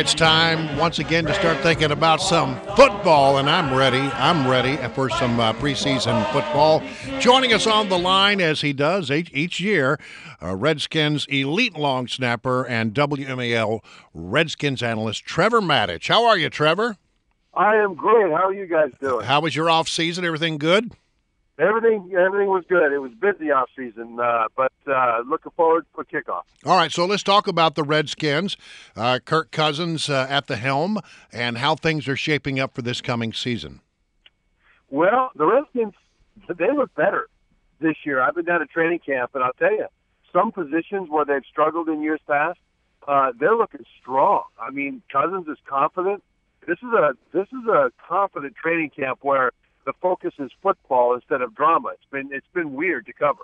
It's time once again to start thinking about some football, and I'm ready. I'm ready for some preseason football. Joining us on the line, as he does each year, Redskins elite long snapper and WMAL Redskins analyst Trevor Maddich. How are you, Trevor? I am great. How are you guys doing? How was your off season? Everything good? Everything was good. It was busy off season, but looking forward for kickoff. All right, so let's talk about the Redskins. Kirk Cousins at the helm, and how things are shaping up for this coming season. Well, the Redskins, they look better this year. I've been down at training camp, and I'll tell you, some positions where they've struggled in years past, they're looking strong. I mean, Cousins is confident. This is a confident training camp where the focus is football instead of drama. It's been weird to cover.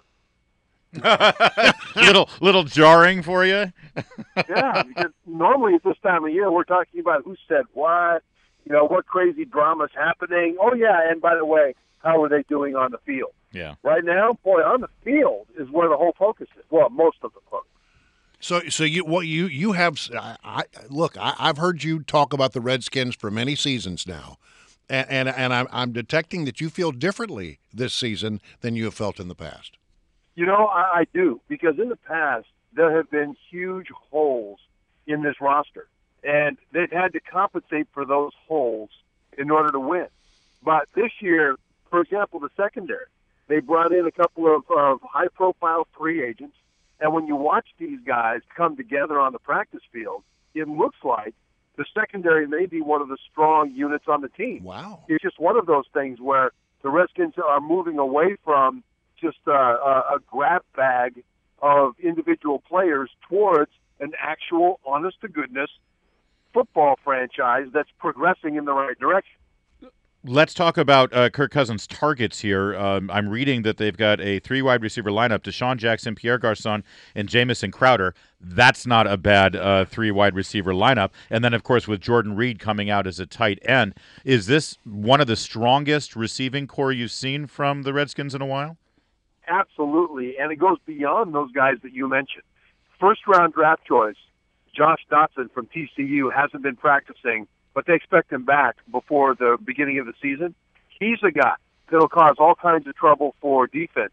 little jarring for you. Yeah, because normally at this time of year we're talking about who said what, what crazy drama's happening. Oh yeah, and by the way, how are they doing on the field? Yeah. Right now, boy, on the field is where the whole focus is. Well, most of the focus. So you have I've heard you talk about the Redskins for many seasons now. And I'm detecting that you feel differently this season than you have felt in the past. I do, because in the past there have been huge holes in this roster, and they've had to compensate for those holes in order to win. But this year, for example, the secondary, they brought in a couple of high-profile free agents, and when you watch these guys come together on the practice field, it looks like the secondary may be one of the strong units on the team. Wow. It's just one of those things where the Redskins are moving away from just a grab bag of individual players towards an actual, honest-to-goodness football franchise that's progressing in the right direction. Let's talk about Kirk Cousins' targets here. I'm reading that they've got a 3 wide receiver lineup: DeSean Jackson, Pierre Garçon, and Jamison Crowder. That's not a bad 3 wide receiver lineup. And then, of course, with Jordan Reed coming out as a tight end, is this one of the strongest receiving core you've seen from the Redskins in a while? Absolutely, and it goes beyond those guys that you mentioned. First-round draft choice, Josh Dotson from TCU hasn't been practicing, but they expect him back before the beginning of the season. He's a guy that'll cause all kinds of trouble for defense.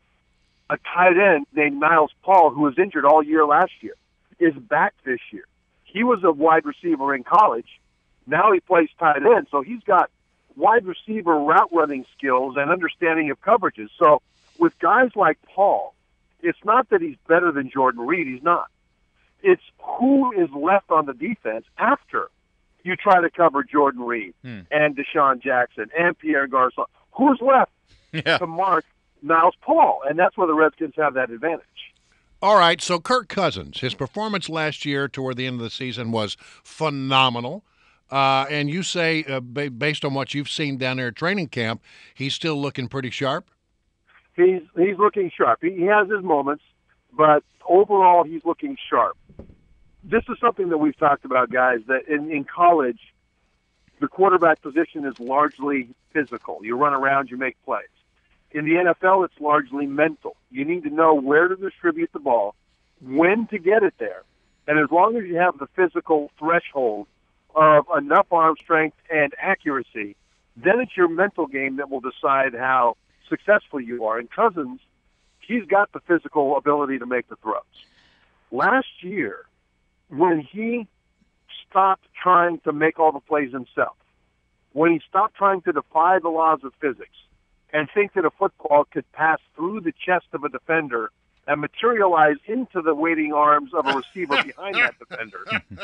A tight end named Niles Paul, who was injured all year last year, is back this year. He was a wide receiver in college. Now he plays tight end, so he's got wide receiver route running skills and understanding of coverages. So with guys like Paul, it's not that he's better than Jordan Reed. He's not. It's who is left on the defense after you try to cover Jordan Reed and DeSean Jackson and Pierre Garçon. Who's left to mark Niles Paul? And that's where the Redskins have that advantage. All right, so Kirk Cousins, his performance last year toward the end of the season was phenomenal. And you say, based on what you've seen down there at training camp, he's still looking pretty sharp? He's looking sharp. He has his moments, but overall he's looking sharp. This is something that we've talked about, guys, that in college, the quarterback position is largely physical. You run around, you make plays. In the NFL, it's largely mental. You need to know where to distribute the ball, when to get it there. And as long as you have the physical threshold of enough arm strength and accuracy, then it's your mental game that will decide how successful you are. And Cousins, he's got the physical ability to make the throws. Last year, when he stopped trying to make all the plays himself, when he stopped trying to defy the laws of physics and think that a football could pass through the chest of a defender and materialize into the waiting arms of a receiver behind that defender,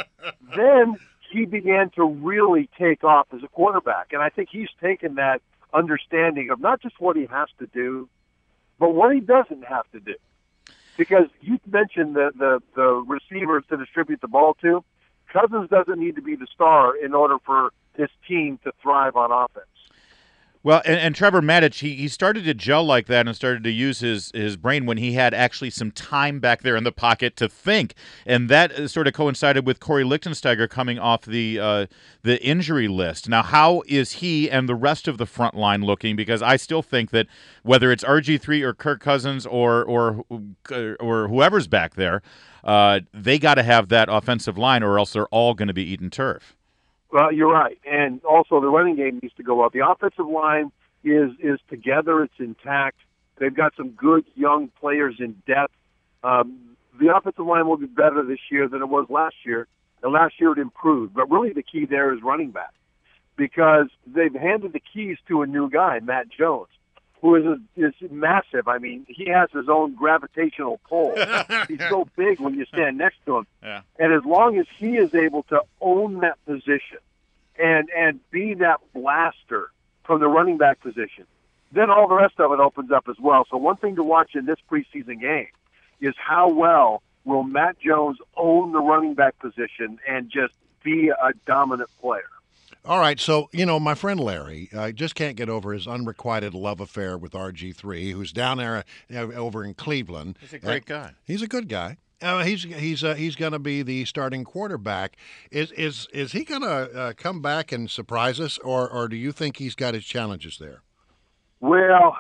then he began to really take off as a quarterback. And I think he's taken that understanding of not just what he has to do, but what he doesn't have to do. Because you mentioned the receivers to distribute the ball to. Cousins doesn't need to be the star in order for his team to thrive on offense. Well, and Trevor Maddich, he started to gel like that and started to use his brain when he had actually some time back there in the pocket to think. And that sort of coincided with Corey Lichtensteiger coming off the injury list. Now, how is he and the rest of the front line looking? Because I still think that whether it's RG3 or Kirk Cousins or whoever's back there, They got to have that offensive line, or else they're all going to be eating turf. Well, you're right. And also the running game needs to go up. The offensive line is together. It's intact. They've got some good young players in depth. The offensive line will be better this year than it was last year. And last year it improved. But really the key there is running back, because they've handed the keys to a new guy, Matt Jones, who is massive. I mean, he has his own gravitational pull. He's so big when you stand next to him. Yeah. And as long as he is able to own that position and be that blaster from the running back position, then all the rest of it opens up as well. So one thing to watch in this preseason game is how well will Matt Jones own the running back position and just be a dominant player. All right, so, my friend Larry just can't get over his unrequited love affair with RG3, who's down there over in Cleveland. He's a great guy. He's a good guy. He's going to be the starting quarterback. Is he going to come back and surprise us, or do you think he's got his challenges there? Well,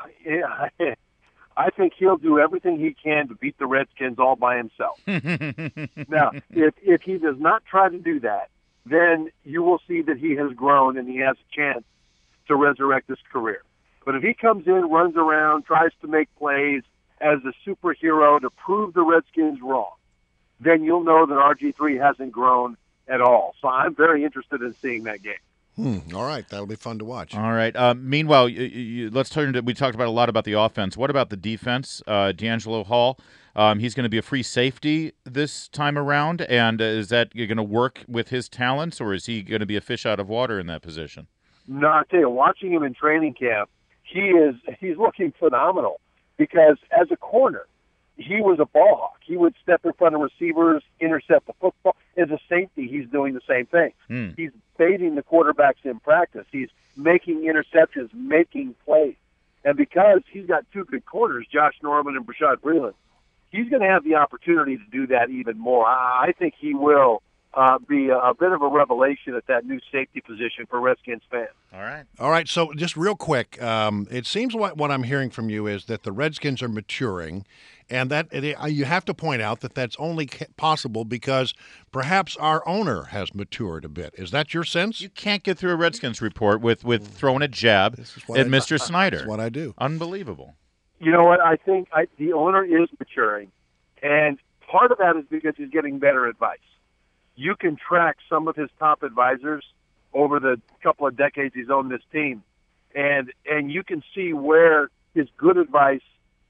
I think he'll do everything he can to beat the Redskins all by himself. Now, if he does not try to do that, then you will see that he has grown and he has a chance to resurrect his career. But if he comes in, runs around, tries to make plays as a superhero to prove the Redskins wrong, then you'll know that RG3 hasn't grown at all. So I'm very interested in seeing that game. All right, that'll be fun to watch. All right. Meanwhile, let's turn to. We talked about a lot about the offense. What about the defense? D'Angelo Hall. He's going to be a free safety this time around, and is that going to work with his talents, or is he going to be a fish out of water in that position? No, I tell you, watching him in training camp, he's looking phenomenal, because as a corner, he was a ball hawk. He would step in front of receivers, intercept the football. As a safety, he's doing the same thing. He's baiting the quarterbacks in practice. He's making interceptions, making plays. And because he's got two good corners, Josh Norman and Brashad Breeland, he's going to have the opportunity to do that even more. I think he will be a bit of a revelation at that new safety position for Redskins fans. All right. So just real quick, it seems what I'm hearing from you is that the Redskins are maturing, and that you have to point out that that's only possible because perhaps our owner has matured a bit. Is that your sense? You can't get through a Redskins report with throwing a jab at Mr. Snyder. That's what I do. Unbelievable. You know what? I think the owner is maturing, and part of that is because he's getting better advice. You can track some of his top advisors over the couple of decades he's owned this team, and you can see where his good advice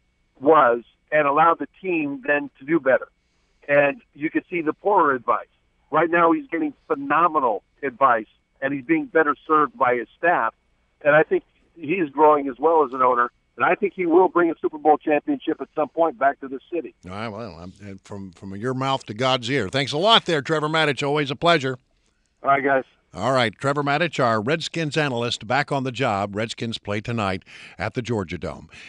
was and allow the team then to do better. And you can see the poorer advice. Right now he's getting phenomenal advice, and he's being better served by his staff, and I think he's growing as well as an owner. And I think he will bring a Super Bowl championship at some point back to the city. All right, well, from your mouth to God's ear. Thanks a lot there, Trevor Matich. Always a pleasure. All right, guys. All right, Trevor Matich, our Redskins analyst, back on the job. Redskins play tonight at the Georgia Dome.